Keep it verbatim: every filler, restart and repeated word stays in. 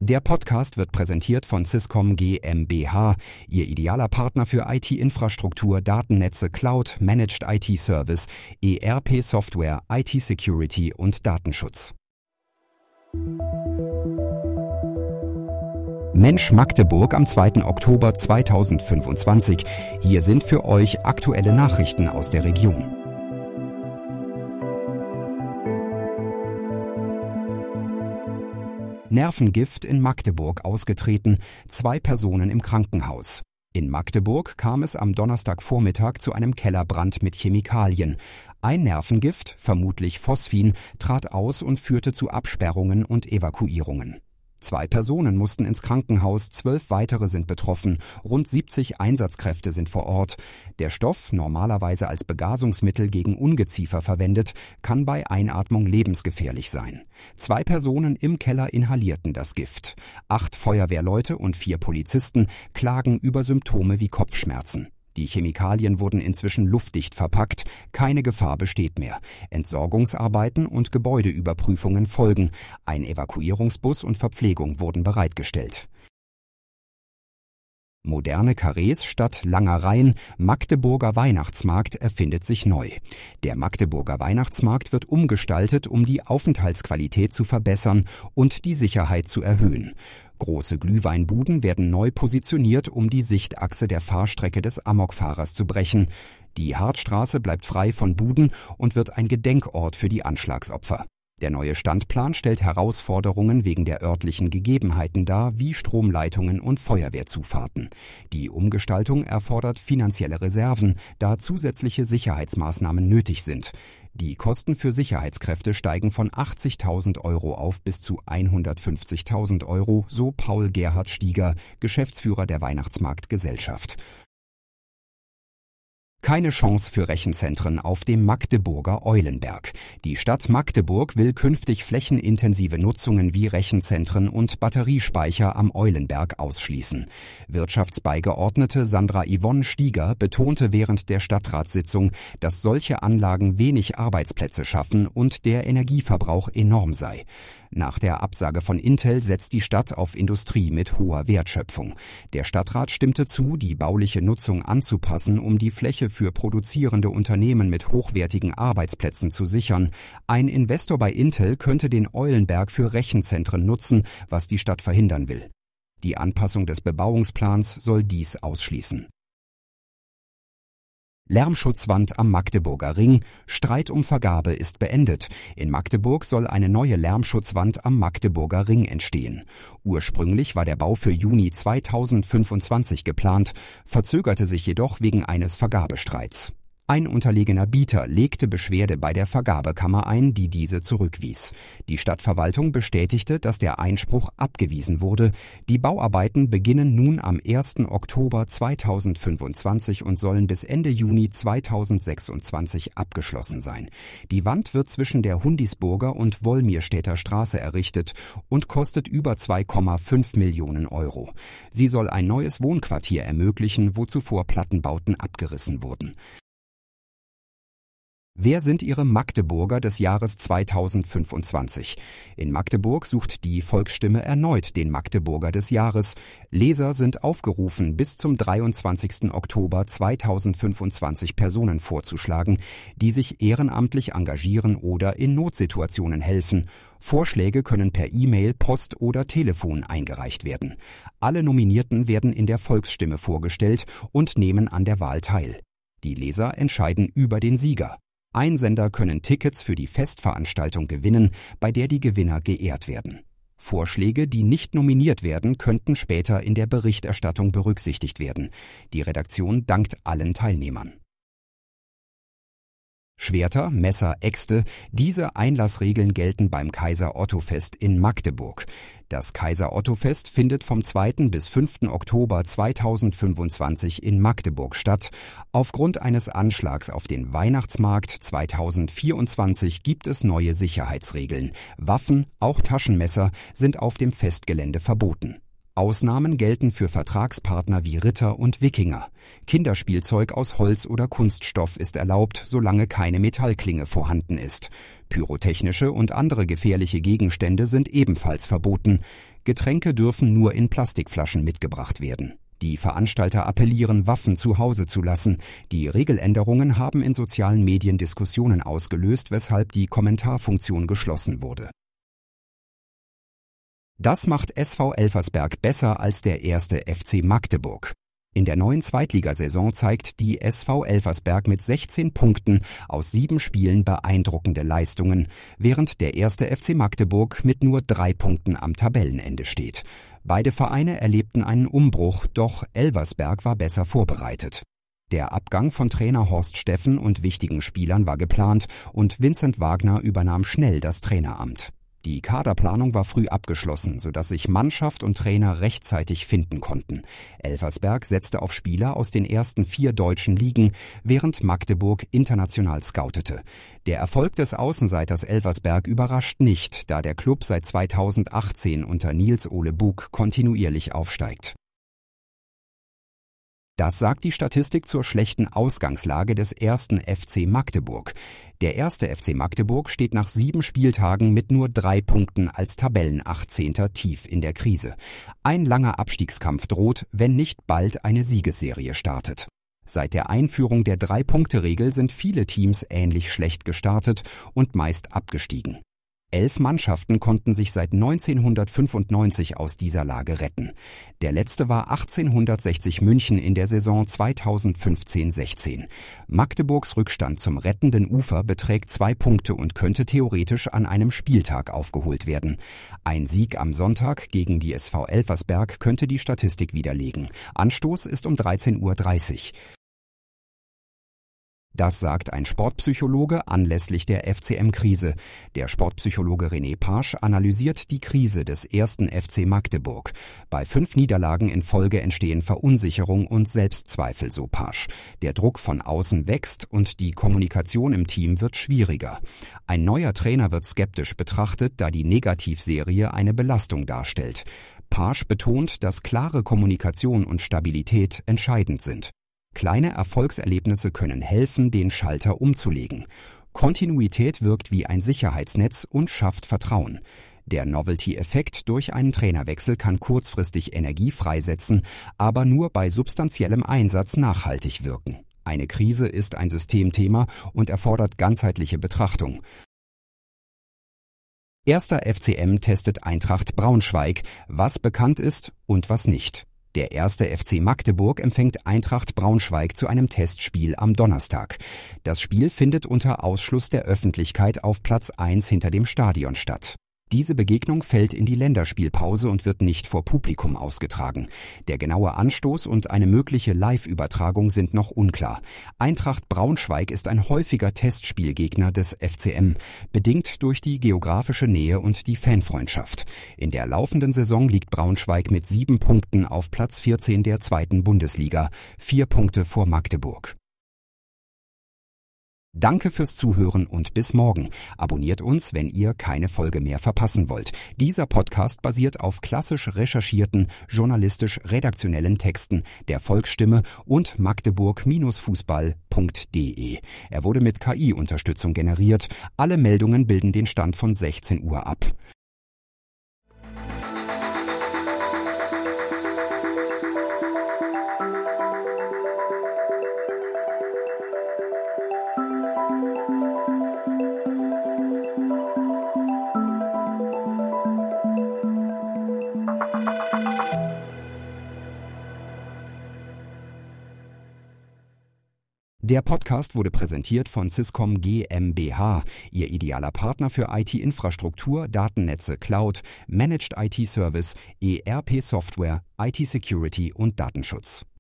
Der Podcast wird präsentiert von Swisscom GmbH, Ihr idealer Partner für I T-Infrastruktur, Datennetze, Cloud, Managed I T-Service, E R P-Software, I T-Security und Datenschutz. Mensch Magdeburg am zweiten Oktober zweitausendfünfundzwanzig. Hier sind für euch aktuelle Nachrichten aus der Region. Nervengift in Magdeburg ausgetreten, zwei Personen im Krankenhaus. In Magdeburg kam es am Donnerstagvormittag zu einem Kellerbrand mit Chemikalien. Ein Nervengift, vermutlich Phosphin, trat aus und führte zu Absperrungen und Evakuierungen. Zwei Personen mussten ins Krankenhaus, zwölf weitere sind betroffen, rund siebzig Einsatzkräfte sind vor Ort. Der Stoff, normalerweise als Begasungsmittel gegen Ungeziefer verwendet, kann bei Einatmung lebensgefährlich sein. Zwei Personen im Keller inhalierten das Gift. Acht Feuerwehrleute und vier Polizisten klagen über Symptome wie Kopfschmerzen. Die Chemikalien wurden inzwischen luftdicht verpackt, keine Gefahr besteht mehr. Entsorgungsarbeiten und Gebäudeüberprüfungen folgen. Ein Evakuierungsbus und Verpflegung wurden bereitgestellt. Moderne Karrees statt langer Reihen, Magdeburger Weihnachtsmarkt erfindet sich neu. Der Magdeburger Weihnachtsmarkt wird umgestaltet, um die Aufenthaltsqualität zu verbessern und die Sicherheit zu erhöhen. Große Glühweinbuden werden neu positioniert, um die Sichtachse der Fahrstrecke des Amokfahrers zu brechen. Die Hartstraße bleibt frei von Buden und wird ein Gedenkort für die Anschlagsopfer. Der neue Standplan stellt Herausforderungen wegen der örtlichen Gegebenheiten dar, wie Stromleitungen und Feuerwehrzufahrten. Die Umgestaltung erfordert finanzielle Reserven, da zusätzliche Sicherheitsmaßnahmen nötig sind. Die Kosten für Sicherheitskräfte steigen von achtzigtausend Euro auf bis zu hundertfünfzigtausend Euro, so Paul Gerhard Stieger, Geschäftsführer der Weihnachtsmarktgesellschaft. Keine Chance für Rechenzentren auf dem Magdeburger Eulenberg. Die Stadt Magdeburg will künftig flächenintensive Nutzungen wie Rechenzentren und Batteriespeicher am Eulenberg ausschließen. Wirtschaftsbeigeordnete Sandra Yvonne Stieger betonte während der Stadtratssitzung, dass solche Anlagen wenig Arbeitsplätze schaffen und der Energieverbrauch enorm sei. Nach der Absage von Intel setzt die Stadt auf Industrie mit hoher Wertschöpfung. Der Stadtrat stimmte zu, die bauliche Nutzung anzupassen, um die Fläche für produzierende Unternehmen mit hochwertigen Arbeitsplätzen zu sichern. Ein Investor bei Intel könnte den Eulenberg für Rechenzentren nutzen, was die Stadt verhindern will. Die Anpassung des Bebauungsplans soll dies ausschließen. Lärmschutzwand am Magdeburger Ring. Streit um Vergabe ist beendet. In Magdeburg soll eine neue Lärmschutzwand am Magdeburger Ring entstehen. Ursprünglich war der Bau für Juni zweitausendfünfundzwanzig geplant, verzögerte sich jedoch wegen eines Vergabestreits. Ein unterlegener Bieter legte Beschwerde bei der Vergabekammer ein, die diese zurückwies. Die Stadtverwaltung bestätigte, dass der Einspruch abgewiesen wurde. Die Bauarbeiten beginnen nun am ersten Oktober zweitausendfünfundzwanzig und sollen bis Ende Juni zweitausendsechsundzwanzig abgeschlossen sein. Die Wand wird zwischen der Hundisburger und Wollmirstädter Straße errichtet und kostet über zwei Komma fünf Millionen Euro. Sie soll ein neues Wohnquartier ermöglichen, wo zuvor Plattenbauten abgerissen wurden. Wer sind Ihre Magdeburger des Jahres zweitausendfünfundzwanzig? In Magdeburg sucht die Volksstimme erneut den Magdeburger des Jahres. Leser sind aufgerufen, bis zum dreiundzwanzigsten Oktober zweitausendfünfundzwanzig Personen vorzuschlagen, die sich ehrenamtlich engagieren oder in Notsituationen helfen. Vorschläge können per E-Mail, Post oder Telefon eingereicht werden. Alle Nominierten werden in der Volksstimme vorgestellt und nehmen an der Wahl teil. Die Leser entscheiden über den Sieger. Einsender können Tickets für die Festveranstaltung gewinnen, bei der die Gewinner geehrt werden. Vorschläge, die nicht nominiert werden, könnten später in der Berichterstattung berücksichtigt werden. Die Redaktion dankt allen Teilnehmern. Schwerter, Messer, Äxte, diese Einlassregeln gelten beim Kaiser-Otto-Fest in Magdeburg. Das Kaiser-Otto-Fest findet vom zweiten bis fünften Oktober zweitausendfünfundzwanzig in Magdeburg statt. Aufgrund eines Anschlags auf den Weihnachtsmarkt zweitausendvierundzwanzig gibt es neue Sicherheitsregeln. Waffen, auch Taschenmesser, sind auf dem Festgelände verboten. Ausnahmen gelten für Vertragspartner wie Ritter und Wikinger. Kinderspielzeug aus Holz oder Kunststoff ist erlaubt, solange keine Metallklinge vorhanden ist. Pyrotechnische und andere gefährliche Gegenstände sind ebenfalls verboten. Getränke dürfen nur in Plastikflaschen mitgebracht werden. Die Veranstalter appellieren, Waffen zu Hause zu lassen. Die Regeländerungen haben in sozialen Medien Diskussionen ausgelöst, weshalb die Kommentarfunktion geschlossen wurde. Das macht S V Elversberg besser als der erste F C Magdeburg. In der neuen Zweitligasaison zeigt die S V Elversberg mit sechzehn Punkten aus sieben Spielen beeindruckende Leistungen, während der erste F C Magdeburg mit nur drei Punkten am Tabellenende steht. Beide Vereine erlebten einen Umbruch, doch Elversberg war besser vorbereitet. Der Abgang von Trainer Horst Steffen und wichtigen Spielern war geplant und Vincent Wagner übernahm schnell das Traineramt. Die Kaderplanung war früh abgeschlossen, sodass sich Mannschaft und Trainer rechtzeitig finden konnten. Elversberg setzte auf Spieler aus den ersten vier deutschen Ligen, während Magdeburg international scoutete. Der Erfolg des Außenseiters Elversberg überrascht nicht, da der Klub seit zweitausendachtzehn unter Niels Ole Buck kontinuierlich aufsteigt. Das sagt die Statistik zur schlechten Ausgangslage des ersten F C Magdeburg. Der erste F C Magdeburg steht nach sieben Spieltagen mit nur drei Punkten als Tabellenachtzehnter tief in der Krise. Ein langer Abstiegskampf droht, wenn nicht bald eine Siegesserie startet. Seit der Einführung der Drei-Punkte-Regel sind viele Teams ähnlich schlecht gestartet und meist abgestiegen. Elf Mannschaften konnten sich seit neunzehnhundertfünfundneunzig aus dieser Lage retten. Der letzte war achtzehnhundertsechzig München in der Saison zweitausendfünfzehn sechzehn. Magdeburgs Rückstand zum rettenden Ufer beträgt zwei Punkte und könnte theoretisch an einem Spieltag aufgeholt werden. Ein Sieg am Sonntag gegen die S V Elversberg könnte die Statistik widerlegen. Anstoß ist um dreizehn Uhr dreißig. Das sagt ein Sportpsychologe anlässlich der F C M-Krise. Der Sportpsychologe René Pasch analysiert die Krise des ersten F C Magdeburg. Bei fünf Niederlagen in Folge entstehen Verunsicherung und Selbstzweifel, so Pasch. Der Druck von außen wächst und die Kommunikation im Team wird schwieriger. Ein neuer Trainer wird skeptisch betrachtet, da die Negativserie eine Belastung darstellt. Pasch betont, dass klare Kommunikation und Stabilität entscheidend sind. Kleine Erfolgserlebnisse können helfen, den Schalter umzulegen. Kontinuität wirkt wie ein Sicherheitsnetz und schafft Vertrauen. Der Novelty-Effekt durch einen Trainerwechsel kann kurzfristig Energie freisetzen, aber nur bei substanziellem Einsatz nachhaltig wirken. Eine Krise ist ein Systemthema und erfordert ganzheitliche Betrachtung. Erster F C M testet Eintracht Braunschweig, was bekannt ist und was nicht. Der erste F C Magdeburg empfängt Eintracht Braunschweig zu einem Testspiel am Donnerstag. Das Spiel findet unter Ausschluss der Öffentlichkeit auf Platz eins hinter dem Stadion statt. Diese Begegnung fällt in die Länderspielpause und wird nicht vor Publikum ausgetragen. Der genaue Anstoß und eine mögliche Live-Übertragung sind noch unklar. Eintracht Braunschweig ist ein häufiger Testspielgegner des F C M, bedingt durch die geografische Nähe und die Fanfreundschaft. In der laufenden Saison liegt Braunschweig mit sieben Punkten auf Platz vierzehn der zweiten Bundesliga, vier Punkte vor Magdeburg. Danke fürs Zuhören und bis morgen. Abonniert uns, wenn ihr keine Folge mehr verpassen wollt. Dieser Podcast basiert auf klassisch recherchierten, journalistisch-redaktionellen Texten der Volksstimme und magdeburg Fußball punkt de. Er wurde mit K I-Unterstützung generiert. Alle Meldungen bilden den Stand von sechzehn Uhr ab. Der Podcast wurde präsentiert von Swisscom GmbH, Ihr idealer Partner für I T-Infrastruktur, Datennetze, Cloud, Managed I T-Service, E R P-Software, I T-Security und Datenschutz.